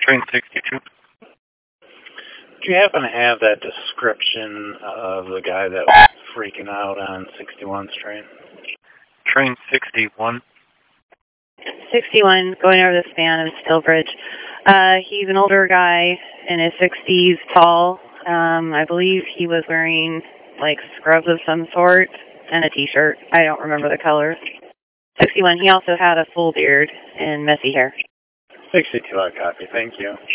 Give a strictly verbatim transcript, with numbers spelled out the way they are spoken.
Train sixty-two. Do you happen to have that description of the guy that was freaking out on sixty-one's train? Train sixty-one. sixty-one, going over the span of Stillbridge. Uh, he's an older guy in his sixties, tall. Um, I believe he was wearing, like, scrubs of some sort and a T-shirt. I don't remember the colors. sixty-one, he also had a full beard and messy hair. sixty-two, I copy. Thank you.